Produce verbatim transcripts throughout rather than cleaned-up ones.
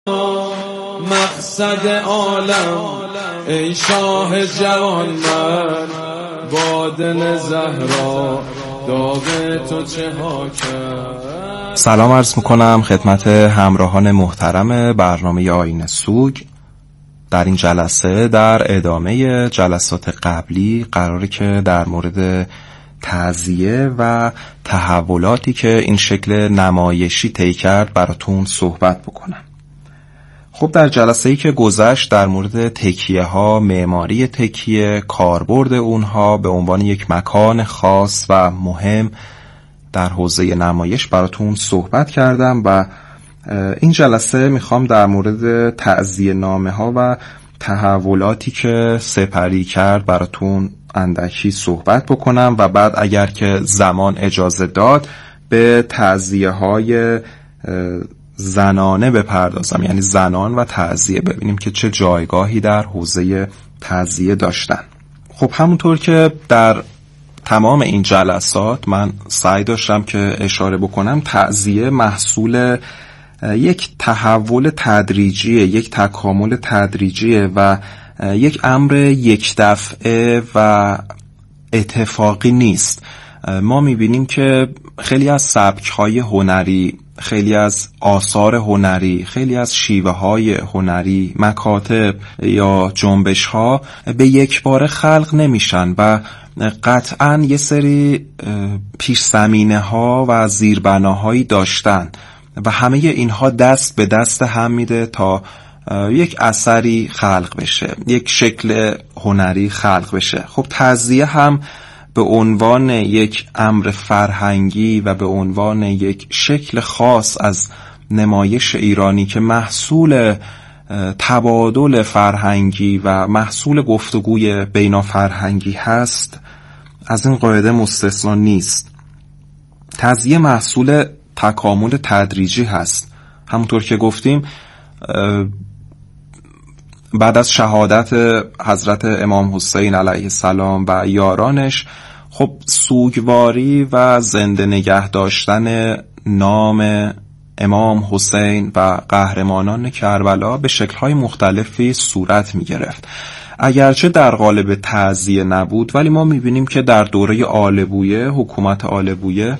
مقصد عالم ای شاه جوان، من با دل زهرا داغ تو چه ها کرد. سلام عرض میکنم خدمت همراهان محترم برنامه آیین سوگ. در این جلسه در ادامه جلسات قبلی قراره که در مورد تعزیه و تحولاتی که این شکل نمایشی طی کرد براتون صحبت بکنم. خب در جلسه‌ای که گذشت در مورد تکیه ها، معماری تکیه، کاربرد اونها به عنوان یک مکان خاص و مهم در حوزه نمایش براتون صحبت کردم و این جلسه میخوام در مورد تعزیه نامه ها و تحولاتی که سپری کرد براتون اندکی صحبت بکنم و بعد اگر که زمان اجازه داد به تعزیه های زنانه بپردازم، یعنی زنان و تعزیه، ببینیم که چه جایگاهی در حوزه تعزیه داشتن. خب همونطور که در تمام این جلسات من سعی داشتم که اشاره بکنم، تعزیه محصول یک تحول تدریجیه، یک تکامل تدریجیه و یک امر یک دفعه و اتفاقی نیست. ما میبینیم که خیلی از سبک‌های هنری، خیلی از آثار هنری، خیلی از شیوه‌های هنری، مکاتب یا جنبش‌ها به یک باره خلق نمیشن و قطعاً یه سری پیش زمینه‌ها و زیربناهایی داشتن و همه اینها دست به دست هم میده تا یک اثری خلق بشه، یک شکل هنری خلق بشه. خب تعزیه هم به عنوان یک امر فرهنگی و به عنوان یک شکل خاص از نمایش ایرانی که محصول تبادل فرهنگی و محصول گفتگوی بین فرهنگی هست، از این قاعده مستثنا نیست. تعزیه محصول تکامل تدریجی هست. همونطور که گفتیم بعد از شهادت حضرت امام حسین علیه السلام و یارانش، خب سوگواری و زنده نگه داشتن نام امام حسین و قهرمانان کربلا به شکل‌های مختلفی صورت می‌گرفت. اگرچه در قالب تعزیه نبود، ولی ما می‌بینیم که در دوره آل بویه، حکومت آل بویه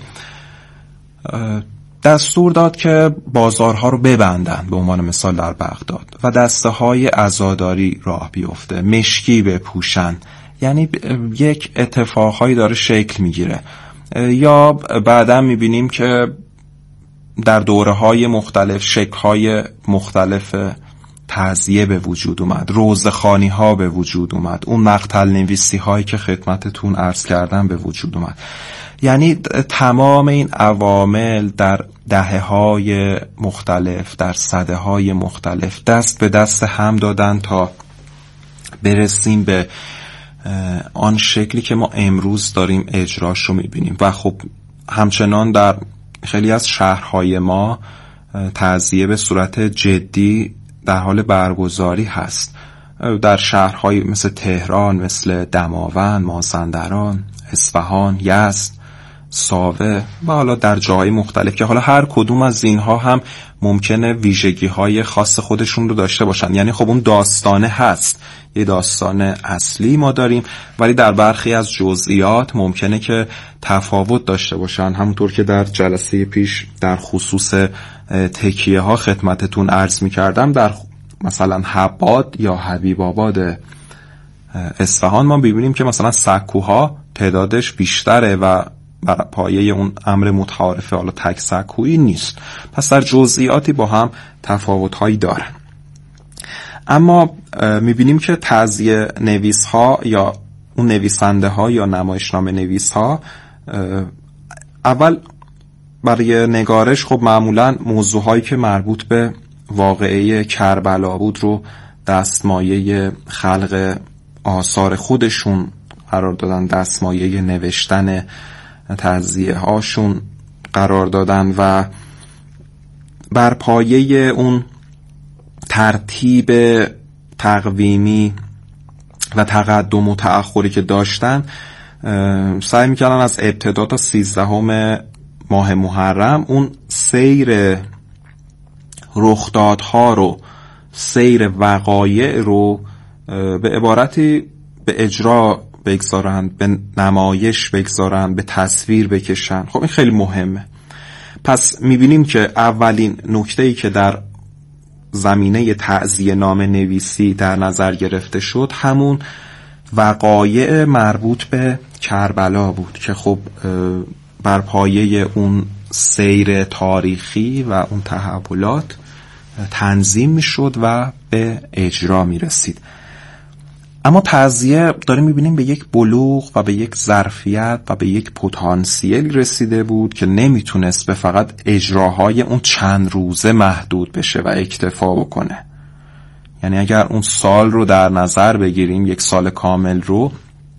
دستور داد که بازارها رو ببندن، به عنوان مثال در بغداد، و دسته های عزاداری راه بیفته، مشکی بپوشن. یعنی یک اتفاقهایی داره شکل میگیره. یا بعدا میبینیم که در دوره های مختلف شکل های مختلف تعزیه به وجود اومد، روزخوانی ها به وجود اومد، اون مقتل نویسی هایی که خدمتتون عرض کردم به وجود اومد. یعنی تمام این عوامل در دهه های مختلف، در سده های مختلف دست به دست هم دادن تا برسیم به آن شکلی که ما امروز داریم اجراش رو میبینیم. و خب همچنان در خیلی از شهرهای ما تعزیه به صورت جدی در حال برگزاری هست. در شهرهای مثل تهران، مثل دماوند، مازندران، اصفهان، یزد، ساوه و حالا در جاهای مختلف که حالا هر کدوم از اینها هم ممکنه ویژگی های خاص خودشون رو داشته باشن. یعنی خب اون داستانه هست، یه داستان اصلی ما داریم، ولی در برخی از جزئیات ممکنه که تفاوت داشته باشن. همونطور که در جلسه پیش در خصوص تکیه ها خدمتتون عرض می کردم، در مثلا حباد یا حبیب آباد اصفهان ما ببینیم که مثلا سکوها تعدادش بیشتره و بر پایه اون امر متعارفه، حالا تک سکویی نیست. پس در جزئیاتی با هم تفاوت‌هایی دارن. اما می‌بینیم که تعزیه نویس‌ها یا اون نویسنده ها یا نمایشنامه نویس‌ها اول برای نگارش خب معمولاً موضوعهایی که مربوط به واقعه کربلا بود رو دستمایه خلق آثار خودشون قرار دادن، دستمایه نوشتن تعزیه هاشون قرار دادن و بر پایه اون ترتیب تقویمی و تقدم و تأخری که داشتن سعی میکردن از ابتدا تا سیزدهم ماه محرم اون سیر رخدادها رو، سیر وقایع رو به عبارتی به اجرا بگذارند، به نمایش بگذارند، به تصویر بکشند. خب این خیلی مهمه. پس میبینیم که اولین نکته‌ای که در زمینه تعزیه نامه نویسی در نظر گرفته شد همون وقایع مربوط به کربلا بود که خب بر پایه اون سیر تاریخی و اون تحولات تنظیم میشد و به اجرا میرسید. اما تعزیه داریم میبینیم به یک بلوغ و به یک ظرفیت و به یک پتانسیل رسیده بود که نمیتونست به فقط اجراهای اون چند روزه محدود بشه و اکتفا بکنه. یعنی اگر اون سال رو در نظر بگیریم، یک سال کامل رو،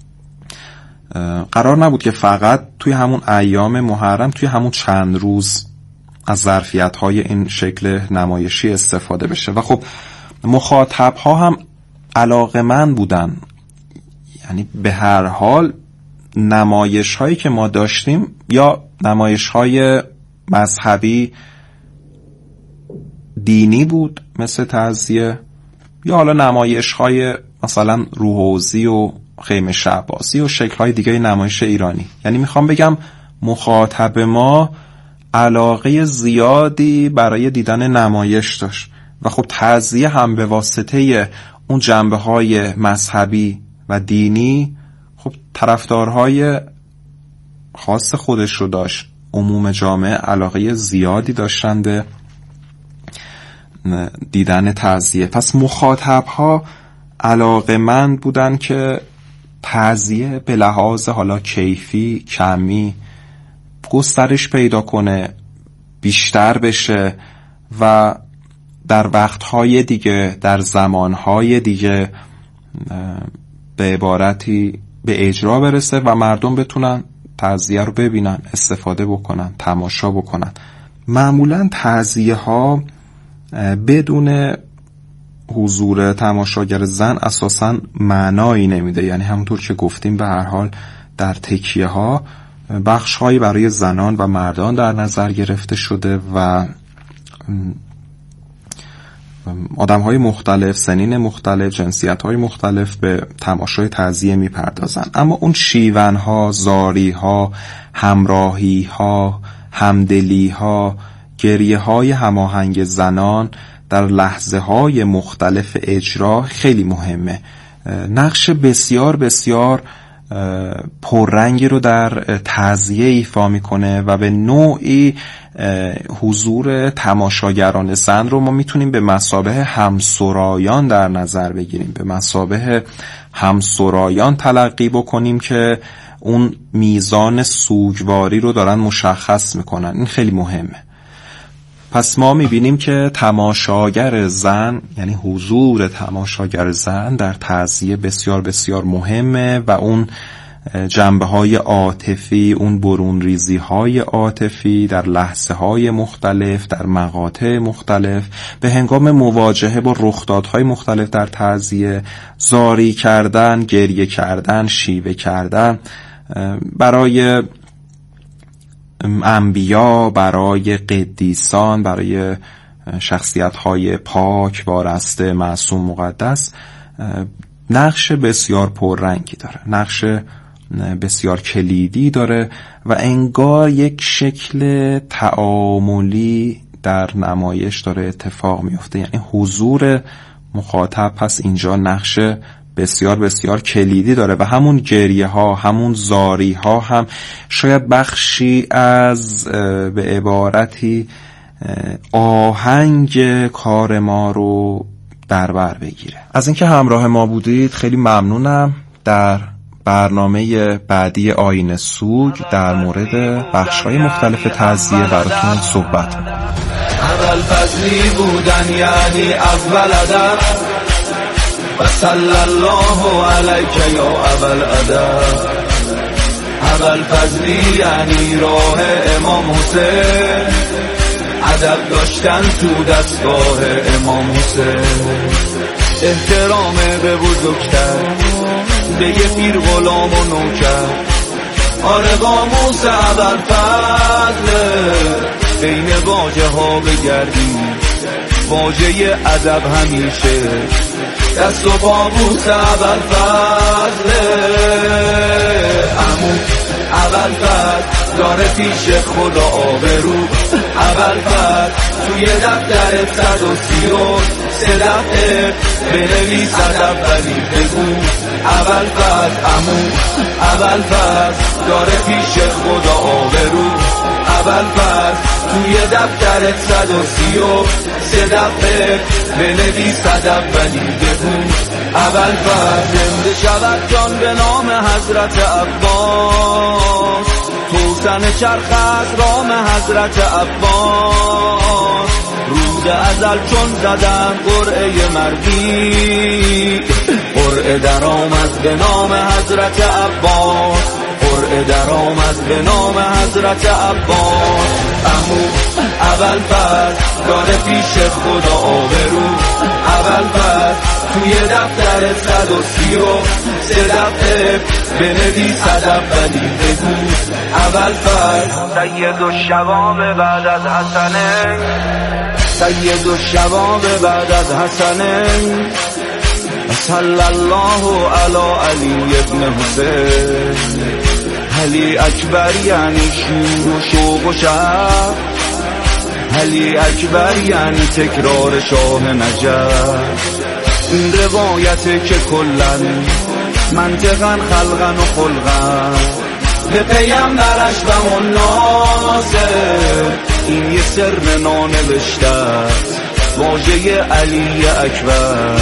قرار نبود که فقط توی همون ایام محرم، توی همون چند روز از ظرفیت‌های این شکل نمایشی استفاده بشه. و خب مخاطب‌ها هم علاقه‌مند بودن. یعنی به هر حال نمایش‌هایی که ما داشتیم یا نمایش‌های مذهبی دینی بود مثل تعزیه، یا حالا نمایش‌های مثلا روحوزی و خیمه شهبازی و شکل‌های دیگه نمایش ایرانی. یعنی میخوام بگم مخاطب ما علاقه زیادی برای دیدن نمایش داشت و خب تعزیه هم به واسطه اون جنبه‌های مذهبی و دینی خب طرفدارهای خاص خودش رو داشت. عموم جامعه علاقه زیادی داشتن به دیدن تعزیه. پس مخاطب‌ها علاقه‌مند بودن که تعزیه به لحاظ حالا کیفی، کمی گسترش پیدا کنه، بیشتر بشه و در وقتهای دیگه، در زمانهای دیگه به عبارتی به اجرا برسه و مردم بتونن تعزیه رو ببینن، استفاده بکنن، تماشا بکنن. معمولا تعزیه ها بدون حضور تماشاگر زن اساساً معنایی نمیده. یعنی همونطور که گفتیم به هر حال در تکیه ها بخش هایی برای زنان و مردان در نظر گرفته شده و آدم های مختلف، سنین مختلف، جنسیت های مختلف به تماشای تعزیه می پردازن. اما اون شیون ها، زاری ها، همراهی ها، همدلی ها، گریه های هماهنگ زنان در لحظه های مختلف اجرا خیلی مهمه. نقش بسیار بسیار پررنگی رو در تعزیه ایفا میکنه و به نوعی حضور تماشاگران زن رو ما میتونیم به مثابه همسرایان در نظر بگیریم، به مثابه همسرایان تلقی بکنیم که اون میزان سوگواری رو دارن مشخص میکنن. این خیلی مهمه. پس ما میبینیم که تماشاگر زن، یعنی حضور تماشاگر زن در تعزیه بسیار بسیار مهمه و اون جنبه های عاطفی، اون برون ریزی های عاطفی در لحظه های مختلف، در مقاطع مختلف، به هنگام مواجهه با رخدادهای مختلف در تعزیه، زاری کردن، گریه کردن، شیوه کردن، برای انبیا، برای قدیسان، برای شخصیت‌های پاک، وارسته، معصوم، مقدس نقش بسیار پررنگی داره، نقش بسیار کلیدی داره و انگار یک شکل تعاملی در نمایش داره اتفاق میفته. یعنی حضور مخاطب پس اینجا نقش بسیار بسیار کلیدی داره و همون گریه ها، همون زاری ها هم شاید بخشی از به عبارتی آهنگ کار ما رو در بر بگیره. از اینکه همراه ما بودید خیلی ممنونم. در برنامه بعدی آیین سوگ در مورد بخش‌های مختلف تعزیه براتون صحبت می‌کنم. اول فضلی بودن یعنی اول ادب و صلی الله علیک یا اول ادب. اول فضلی یعنی راه امام حسین، ادب داشتن تو دستگاه امام حسین. احترام به بزرگتر، به یه پیر غلام و نوکر. آره قاموس اول فضله، بین واژه ها بگردی باجه ادب همیشه دست و پا بوس ابوالفضله. عمو ابوالفضل داره پیش خدا آبرو، ابوالفضل توی دفتر صد و سی و سه دفعه بنویس اولی بگو ابوالفضل. عمو ابوالفضل داره پیش خدا آبرو، ابوالفضل توی دفتر صد و سی و سه دفعه بنویس اولی بگو ابوالفضل. زنده شود جان به نام حضرت عباس، توسن چرخ از رام حضرت عباس. روز ازل چون زدن قرعه مردی، قرعه در آمد به نام حضرت عباس، قرعه در آمد به نام حضرت عباس. عمو ابوالفضل داره پیش خدا آبرو، ابوالفضل توی دفتر صد و سی و سه دفعه بنویس اولی بگو ابوالفضل. سید الشباب بعد از حسنه، سید الشباب بعد از حسنه. صلی الله علی علی ابن حسین. علی اکبر یعنی شور و شوق و شهر، علی اکبر یعنی تکرار شاه نجف. این روایته که کلن منطقن خلقن و خلقن به پیامبرش و مناظر. این یه سر نانوشته است واژه علی اکبر،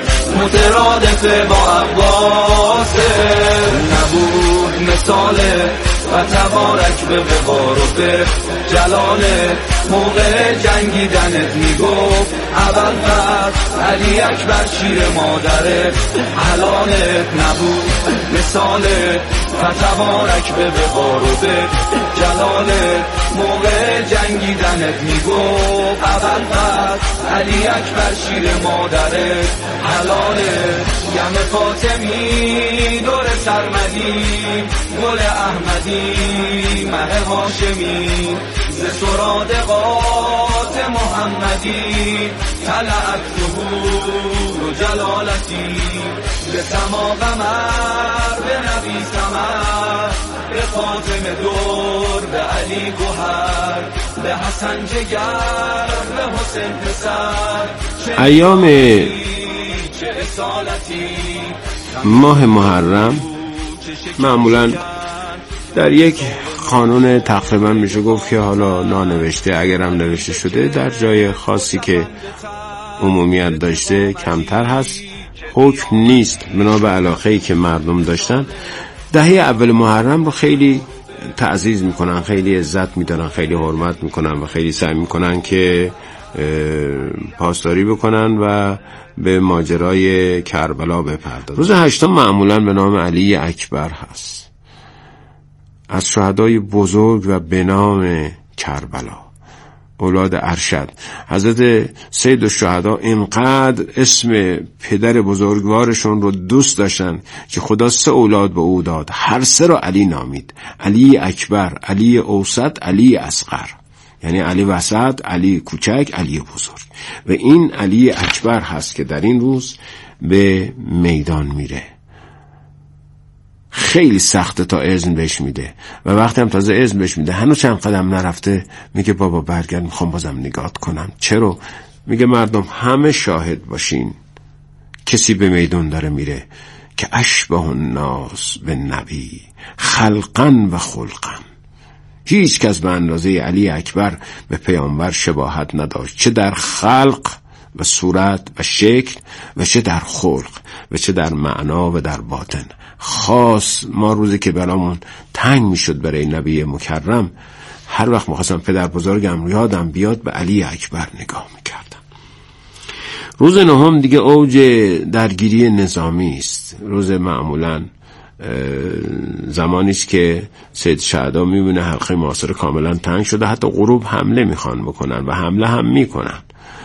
مترادف با عباسه. نبود مثاله و تبارک به وقار و به جلاله، موقع جنگیدنت میگفت ابوالفضل علی اکبر شیر مادرت حلالت. نبود مثاله و تبارک به وقار و به جلاله، موقع جنگیدنت میگفت ابوالفضل علی اکبر شیر مادرت حلاله. یم فاطمی دور سرمدی، گل احمدی مه هاشمی، ز سرادقات محمدی طلعت ظهور و جلالتی. به سما قمر به نبی سمر، به فاطمه دور به علی گوهر، به حسن جگر به حسین پسر. ایام ماه محرم معمولا در یک قانون تقریبا میشه گفت که حالا نانوشته اگرم نوشته شده در جای خاصی که عمومیت داشته کمتر هست، حکم نیست بنا به علاقه‌ای که مردم داشتن، دهه اول محرم رو خیلی تعزیز میکنن، خیلی عزت میدارن، خیلی حرمت میکنن و خیلی سعی میکنن که پاسداری بکنن و به ماجرای کربلا بپردازن. روز هشتم معمولا به نام علی اکبر هست، از شهدای بزرگ و به نام کربلا، اولاد ارشد. حضرت سید الشهدا اینقدر اسم پدر بزرگوارشون رو دوست داشتن که خدا سه اولاد به او داد، هر سه رو علی نامید: علی اکبر، علی اوسط، علی اصغر. یعنی علی وسط، علی کوچک، علی بزرگ. و این علی اکبر هست که در این روز به میدان میره. خیلی سخته تا اذن بهش میده و وقتی هم تازه اذن بهش میده هنوز چند قدم نرفته میگه بابا برگرد، میخوام بازم نگات کنم. چرا؟ میگه مردم همه شاهد باشین، کسی به میدان داره میره که اشبه الناس به نبی خلقن و خلقن. هیچ کس به اندازه علی اکبر به پیامبر شباهت نداشت، چه در خلق و صورت و شکل و چه در خلق و چه در معنا و در باطن. خاص ما روزی که برامون تنگ میشد برای نبی مکرم، هر وقت می‌خواستم پدر بزرگم یادم بیاد به علی اکبر نگاه میکردم. روز نهم دیگه اوج درگیری نظامی است. روز معمولاً زمانی است که سید شهدا میبینه حلقه محاصره کاملا تنگ شده، حتی غروب حمله میخوان بکنن و حمله هم میکنن.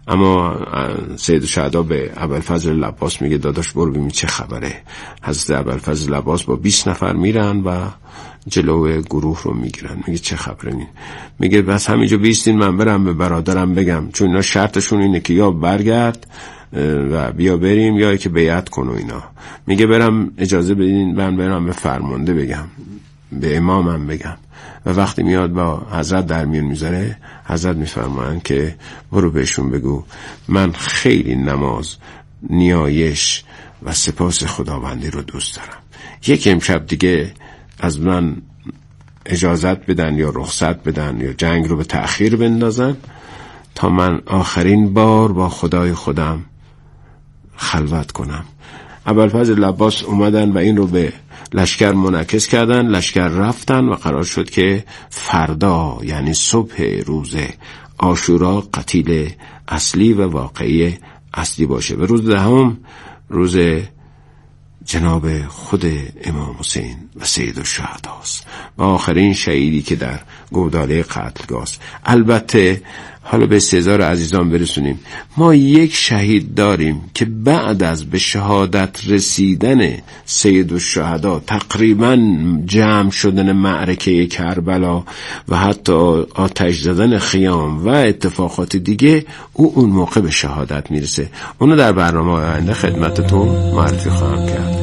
اما سید الشهدا به ابوالفضل العباس میگه داداش برو ببین چه خبره. حضرت ابوالفضل العباس با بیست نفر میرن و جلو گروه رو میگیرن. میگه چه خبره؟ میگه بس همینجا بیستین من برم به برادرم بگم، چون اینا شرطشون اینه که یا برگرد و بیا بریم یا که بیعت کن و اینا. میگه برم اجازه بدین من برم به فرمانده بگم، به امامم بگم. و وقتی میاد با حضرت در میون میذاره، حضرت میفرمایند که برو بهشون بگو من خیلی نماز، نیایش و سپاس خداوندی رو دوست دارم. یک امشب دیگه از من اجازت بدن یا رخصت بدن یا جنگ رو به تأخیر بندازن تا من آخرین بار با خدای خودم خلوت کنم. ابوالفضل العباس اومدن و این رو به لشکر منعکس کردن. لشکر رفتن و قرار شد که فردا یعنی صبح روز عاشورا قتیل اصلی و واقعی اصلی باشه. و روز دهم روز جناب خود امام حسین و سید الشهداست و آخرین شهیدی که در گوداله قتلگاه است. البته حالا به استحضار عزیزان برسونیم، ما یک شهید داریم که بعد از به شهادت رسیدن سید الشهدا، تقریبا جمع شدن معرکه کربلا و حتی آتش زدن خیام و اتفاقات دیگه، او اون موقع به شهادت میرسه. اونو در برنامه آینده خدمتتون معرفی خواهم کرد.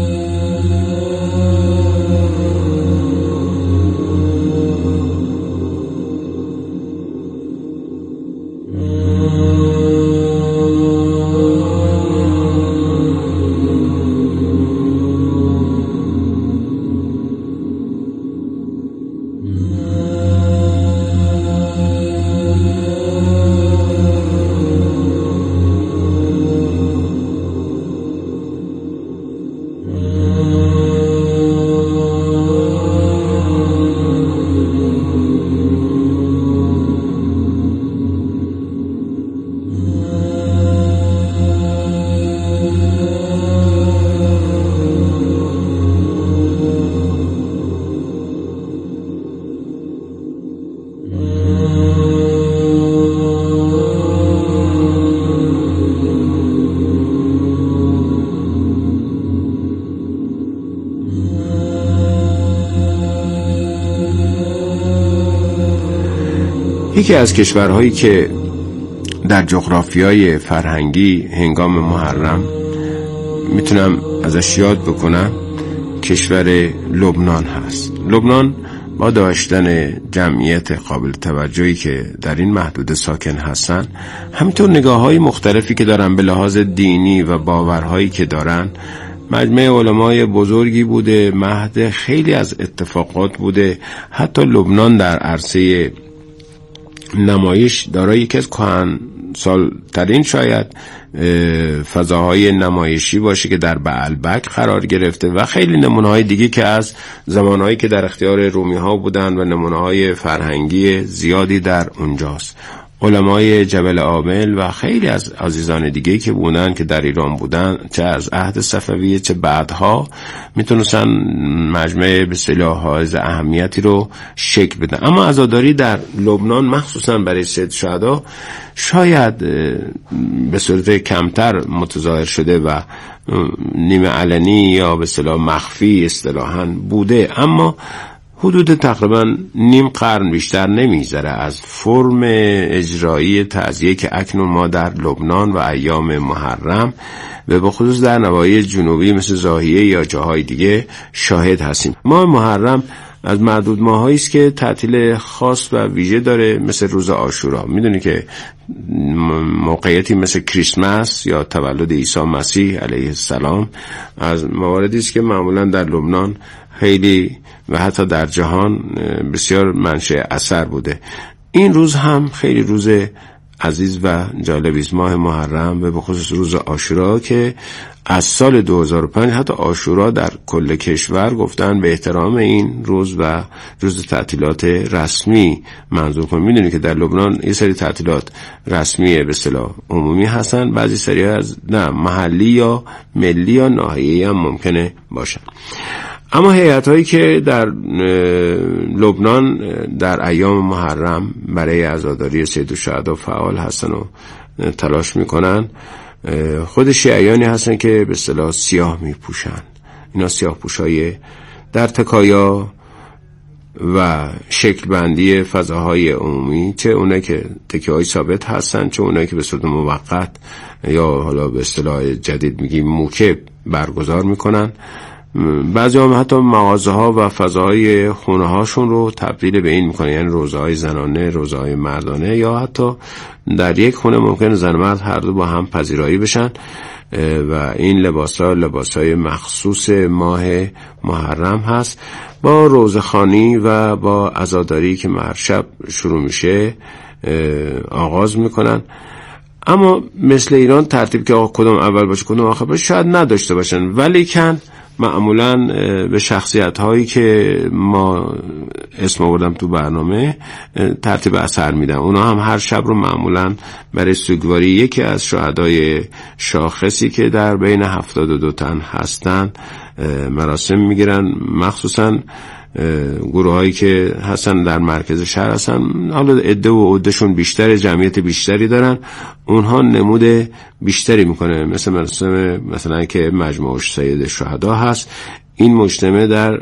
یکی از کشورهایی که در جغرافیای فرهنگی هنگام محرم میتونم ازش یاد بکنم کشور لبنان هست. لبنان با داشتن جمعیت قابل توجهی که در این محدوده ساکن هستن، همینطور نگاه‌های مختلفی که دارن به لحاظ دینی و باورهایی که دارن، مجمع علمای بزرگی بوده، مهد خیلی از اتفاقات بوده. حتی لبنان در عرصه نمایش دارای یکی از کهن سالترین شاید فضاهای نمایشی باشه که در بعلبک قرار گرفته و خیلی نمونه‌های دیگه که از زمانهایی که در اختیار رومی ها بودن و نمونه‌های فرهنگی زیادی در اونجاست. علمای جبل عامل و خیلی از عزیزان دیگه که بودن که در ایران بودن، چه از عهد صفویه چه بعدها، میتونستن مجمع به اصطلاح حائز اهمیتی رو شکل بدن. اما عزاداری در لبنان مخصوصا برای سید الشهدا شاید به صورت کمتر متظاهر شده و نیمه علنی یا به اصطلاح مخفی اصطلاحاً بوده، اما حدود تقریبا نیم قرن بیشتر نمیگذره از فرم اجرایی تعزیه که اکنون ما در لبنان و ایام محرم و به خصوص در نواحی جنوبی مثل ضاحیه یا جاهای دیگه شاهد هستیم. ماه محرم از معدود ماهایی است که تعطیل خاص و ویژه داره، مثل روز عاشورا. میدونی که موقعیتی مثل کریسمس یا تولد عیسی مسیح علیه السلام از مواردی است که معمولا در لبنان خیلی و حتی در جهان بسیار منشأ اثر بوده. این روز هم خیلی روز عزیز و جالبی است، ماه محرم و به خصوص روز عاشورا که از سال دو هزار و پنج حتی عاشورا در کل کشور گفتن به احترام این روز و روز تعطیلات رسمی منظور کن. میدونی که در لبنان یه سری تعطیلات رسمی به اصطلاح عمومی هستن، بعضی سری از نه محلی یا ملی یا ناحیه‌ای هم ممکنه باشن. اما هیئت‌هایی که در لبنان در ایام محرم برای عزاداری سید الشهدا فعال هستن و تلاش میکنن. خود شیعیانی هستن که به اصطلاح سیاه میپوشن. اینا سیاه پوشای در تکایا و شکل بندی فضاهای عمومی، چه اونایی که تکیه‌های ثابت هستن، چه اونایی که به صورت موقت یا حالا به اصطلاح جدید میگیم موکب برگزار میکنن. بعضی هم حتی مغازه ها و فضاهای خونه هاشون رو تبدیل به این میکنن، یعنی روزه های زنانه، روزه های مردانه، یا حتی در یک خونه ممکن زن مرد هر دو با هم پذیرایی بشن و این لباس ها لباس های مخصوص ماه محرم هست. با روزخوانی و با عزاداری که هر شب شروع میشه آغاز میکنن. اما مثل ایران ترتیب که آقا کدوم اول باشه کدوم آخر باشه شاید نداشته باشن، ولی کن معمولاً به شخصیت هایی که ما اسم آوردم تو برنامه ترتیب اثر میدن. اونا هم هر شب رو معمولاً برای سوگواری یکی از شهدای شاخصی که در بین هفتاد و دو تن هستن مراسم میگیرن. مخصوصاً گروه هایی که هستن در مرکز شهر هستن، حالا عده و عدهشون بیشتر، جمعیت بیشتری دارن، اونها نمود بیشتری میکنه. مثل مثلا مثلا که مجموعه سید شهدا هست، این مجتمع در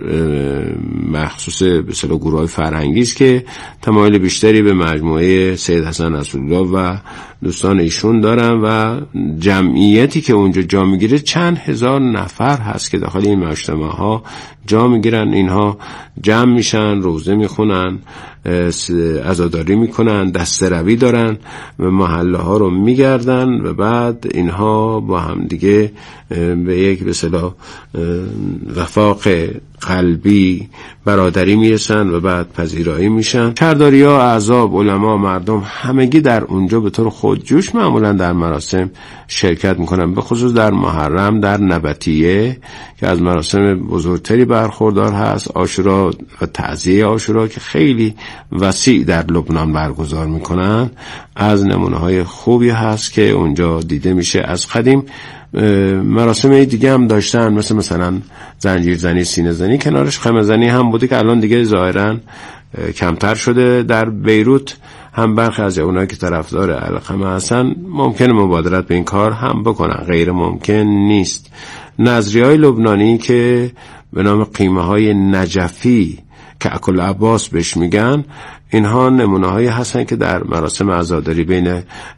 مخصوص به اصطلاح گروه های فرهنگی است که تمایل بیشتری به مجموعه سید حسن نصرالله و دوستان ایشون دارن و جمعیتی که اونجا جا میگیره چند هزار نفر هست که داخل این مجتمع ها جا میگیرن. اینها جمع میشن، روزه میخونن، عزاداری میکنن، دسته‌روی دارن و محله ها رو میگردن و بعد اینها با هم دیگه به یک به اصطلاح رفاق قلبی برادری میرسن و بعد پذیرایی میشن. شهرداری ها، احزاب، علما، مردم همگی در اونجا به طور خودجوش معمولا در مراسم شرکت میکنن، به خصوص در محرم، در نبطیه که از مراسم بزرگتری برخوردار هست، عاشورا و تعزیه عاشورا که خیلی وسیع در لبنان برگزار میکنن، از نمونه های خوبی هست که اونجا دیده میشه. از قدیم مراسم دیگه هم داشتن، مثل مثلا زنجیر زنی، سینه زنی، کنارش خیمه زنی هم بوده که الان دیگه ظاهرا کمتر شده. در بیروت هم برخی از اونایی که طرفدار الخمه هستن ممکنه مبادرت به این کار هم بکنن، غیر ممکن نیست. نظریه‌های لبنانی که به نام قیمه های نجفی که اکل عباس بهش میگن، اینها نمونه هایی هستن که در مراسم عزاداری بین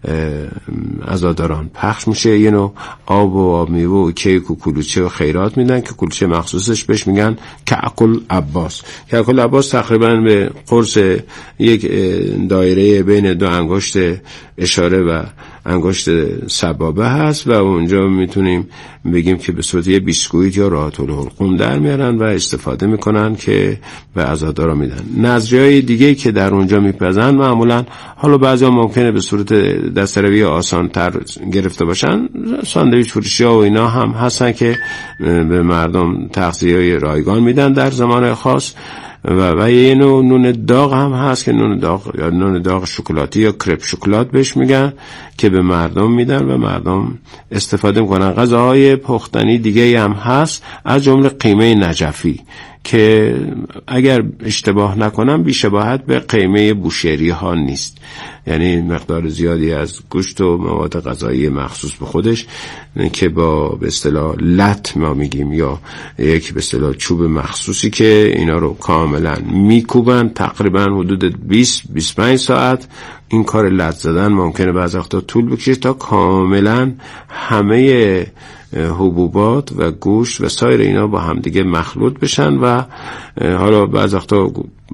عزاداران پخش میشه. یه نوع آب و آب میوه و کیک و کلوچه و خیرات میدن که کلوچه مخصوصش بهش میگن کعکل عباس. کعکل عباس تقریبا به قرص یک دایره بین دو انگشت اشاره و انگشت سبابه هست و اونجا میتونیم بگیم که به صورت یه بیسکویت یا راحت الحلقوم در میارن و استفاده میکنن که به عزادارا میدن. نظریه‌های دیگه که در اونجا میپزن معمولا، حالا بعضی ها ممکنه به صورت دسته‌روی آسان تر گرفته باشن، ساندویچ فروشی ها و اینا هم هستن که به مردم تغذیه رایگان میدن در زمان خاص. و و یه نوع نون داغ هم هست که نون داغ یا نون داغ شکلاتی یا کرپ شکلات بهش میگن که به مردم میدن و مردم استفاده میکنن. غذاهای پختنی دیگه هم هست، از جمله قیمه نجفی که اگر اشتباه نکنم بیشباهت به قیمه بوشهری ها نیست، یعنی مقدار زیادی از گوشت و مواد غذایی مخصوص به خودش که با به اصطلاح لت ما میگیم یا یک به اصطلاح چوب مخصوصی که اینا رو کاملا میکوبن، تقریبا حدود بیست تا بیست و پنج ساعت این کار لت زدن ممکنه بعضی وقتا طول بکشه تا کاملا همه حبوبات و گوشت و سایر اینا با هم دیگه مخلوط بشن و حالا بعضی وقتا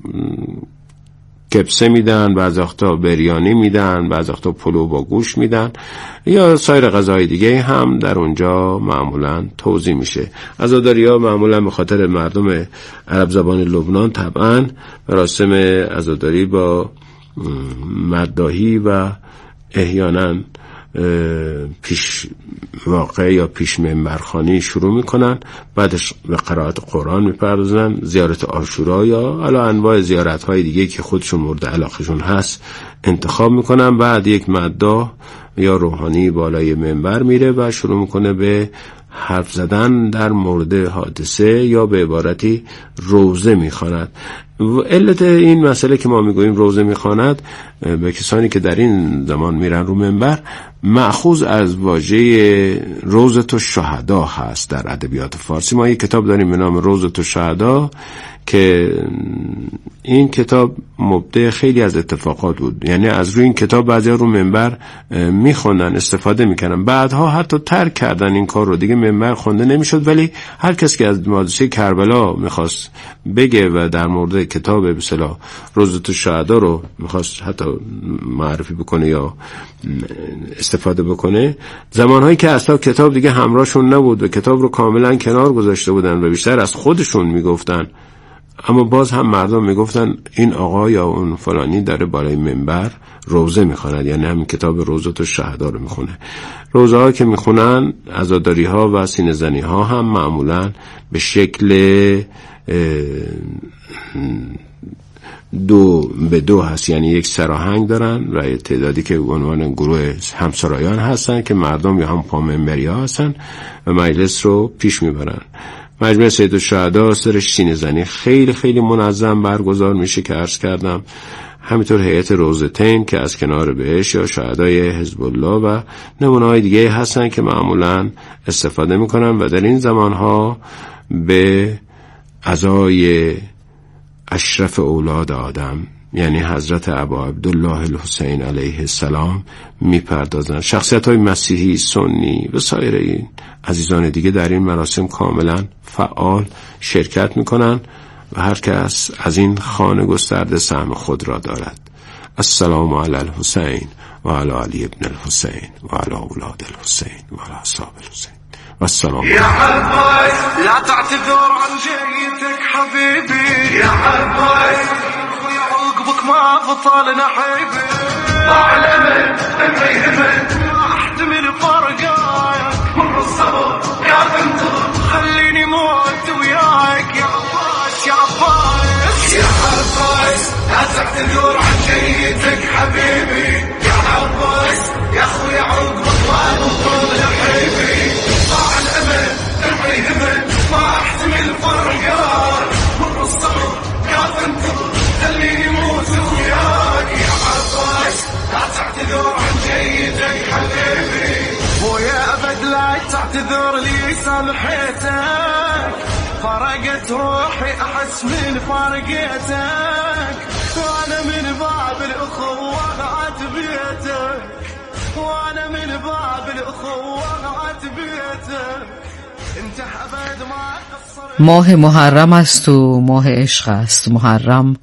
کبسه میدن، بعضی وقتا بریانی میدن، بعضی وقتا پلو با گوشت میدن یا سایر غذاهای دیگه هم در اونجا معمولا توزیع میشه. عزاداری‌ها معمولا به خاطر مردم عرب زبان لبنان طبعا مراسم عزاداری با مداحی و احیانا پیش واقع یا پیش منبرخوانی شروع میکنن، بعدش به قرائت قرآن میپردازن، زیارت عاشورا یا حالا انواع زیارت های دیگه که خودشون مورد علاقشون هست انتخاب میکنن. بعد یک مداح یا روحانی بالای منبر میره و شروع میکنه به حرف زدن در مورد حادثه یا به عبارتی روزه میخواند. علت این مسئله که ما میگوییم روزه میخواند به کسانی که در این زمان میرن رو منبر مأخوذ از واژه روزة الشهدا هست. در ادبیات فارسی ما یک کتاب داریم به نام روزة الشهدا که این کتاب مبدأ خیلی از اتفاقات بود، یعنی از روی این کتاب بعضیا رو منبر میخوندن، استفاده میکردن، بعدها حتی ترک کردن این کار رو، دیگه منبر خونده نمیشد، ولی هر کس که از حادثه کربلا میخواست بگه و در مورد کتاب به اصطلاح روزة الشهدا رو میخواست حتی معرفی بکنه یا استفاده بکنه، زمانهایی که اصلا کتاب دیگه همراهشون نبود و کتاب رو کاملا کنار گذاشته بودن و بیشتر از خودشون میگفتن، اما باز هم مردم میگفتن این آقا یا اون فلانی داره بالای منبر روزه میخواند، یعنی همین کتاب روزة الشهدا رو میخونه. روزه ها که میخونن عزاداری ها و سینه زنی ها هم معمولا به شکل دو به دو هست، یعنی یک سراهنگ دارن و تعدادی که به عنوان گروه همسرایان هستن که مردم یا هم پامنبری ها هستن و مجلس رو پیش میبرن. مجمع سید الشهدا سرش سینه زنی خیلی خیلی منظم برگزار میشه که عرض کردم، همینطور هیئت روزتین که از کنار بهش یا شهدای حزب الله و نمونه‌های دیگه هستن که معمولا استفاده میکنن و در این زمانها به عزای اشرف اولاد آدم یعنی حضرت ابا عبدالله الحسین علیه السلام میپردازن. شخصیت های مسیحی، سنی و سایر این عزیزان دیگه در این مراسم کاملا فعال شرکت میکنن و هر کس از این خانه گسترده سهم خود را دارد. السلام علی الحسین و علی علی ابن الحسین و علی اولاد الحسین و علی اصحاب الحسین و السلام. يا حبايب لا تعتذر عن جيتك حبيبي، يا حبايب عقبك ما بطالنا حبيبي، طالع من الميمن ما احتمل فرقاك، مر الصبر يا بنتظر خليني موت وياك، يا عباس يا عباس يا عباس لا تعتذر عن جيتك حبيبي، يا عباس يا اخوي عقبك ما بطالنا حبيبي، ضاع الامل الميمن ما احتمل فرقاك، مر الصبر يا بنتظر خليني موت وياك، يا عباس لا تعتذر عن جيدك حبيبي، ويا أبد لا تعتذر لي سامحيتك، فرقت روحي أحس من فارقيتك، وأنا من باب الأخوة عاتبيتك، وأنا من باب الأخوة عاتبيتك، انت أبد ما قصرت. ماه محرم است و ماه عشق است. محرم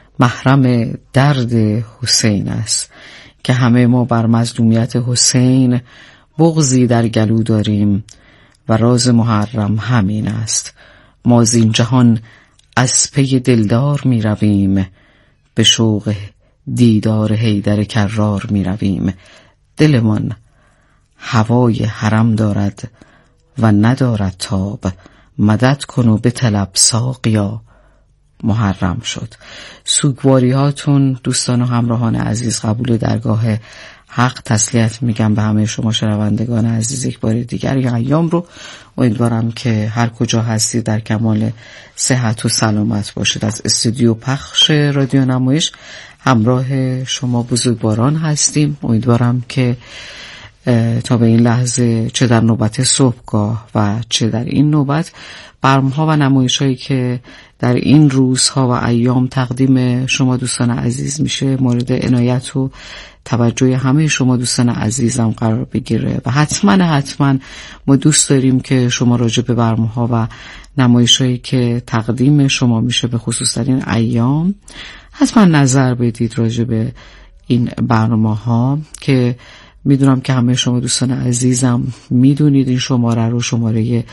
محرم درد حسین است که همه ما بر مظلومیت حسین بغضی در گلو داریم و راز محرم همین است. ما زین جهان از پی دلدار می رویم، به شوق دیدار حیدر کرار می رویم. دلمان هوای حرم دارد و ندارد تاب، مدد کن و بطلب ساقیا محرم شد. سوگواری هاتون دوستان و همراهان عزیز قبول درگاه حق تسلیت میگم به همه شما شنوندگان عزیز. یک بار دیگر این ایام رو امیدوارم که هر کجا هستید در کمال صحت و سلامت باشید. از استودیو پخش رادیو نمایش همراه شما بزرگواران هستیم. امیدوارم که تا به این لحظه چه در نوبت صبحگاه و چه در این نوبت برنامه‌ها و نمایش‌هایی که در این روزها و ایام تقدیم شما دوستان عزیز میشه مورد عنایت و توجه همه شما دوستان عزیزم قرار بگیره و حتما حتما ما دوست داریم که شما راجع به برنامه‌ها و نمایش‌هایی که تقدیم شما میشه به خصوص در این ایام حتما نظر بدید راجع به این برنامه‌ها که میدونم که همه شما دوستان عزیزم میدونید این شماره رو، شماره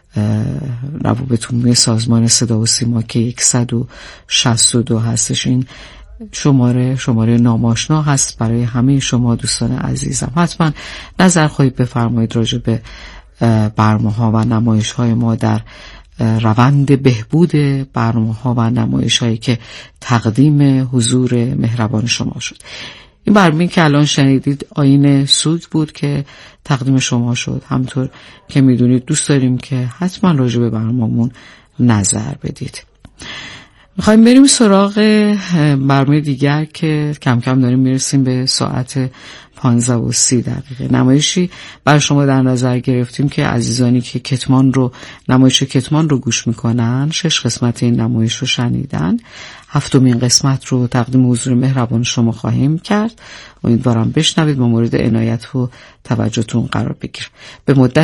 روابط عمومی سازمان صدا و سیما که صد و شصت و دو هستش. این شماره شماره ناماشنا هست برای همه شما دوستان عزیزم. حتما نظر خواهید بفرمایید راجع به برنامه‌ها و نمایش‌های ما در روند بهبود برنامه‌ها و نمایش‌هایی که تقدیم حضور مهربان شما شد. این برنامه‌ای که الان شنیدید آیین سوگ بود که تقدیم شما شد. همطور که میدونید دوست داریم که حتما راجع به برنامه‌مون نظر بدید. میخوایم بریم سراغ برنامه دیگر که کم کم داریم میرسیم به ساعت پانزده و سی دقیقه. نمایشی بر شما در نظر گرفتیم که عزیزانی که کتمان رو نمایش کتمان رو گوش میکنن شش قسمت این نمایش رو شنیدن. هفتمین قسمت رو تقدیم حضور مهربان شما خواهیم کرد. امیدوارم بشنوید و مورد عنایت و توجهتون قرار بگیر. به مدت